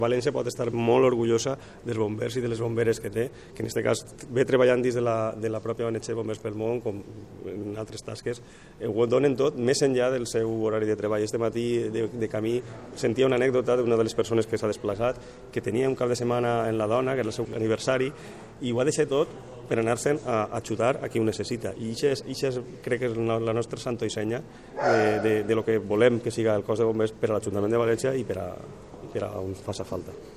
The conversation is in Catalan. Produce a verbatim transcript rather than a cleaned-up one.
València pot estar molt orgullosa dels bombers i de les bomberes que té, que en aquest cas ve treballant dins de la, de la pròpia O N G Bombers pel Món, com en altres tasques, ho donen tot més enllà del seu horari de treball. Este matí, de, de camí, sentia una anècdota d'una de les persones que s'ha desplaçat, que tenia un cap de setmana en la dona, que era el seu aniversari, i ho ha deixat tot per anar-se'n a, a xutar a qui ho necessita. I això crec que és la nostra santo i senya de, de, de lo que volem que siga el cos de bombers per a l'Ajuntament de València i per a, per a on faci falta.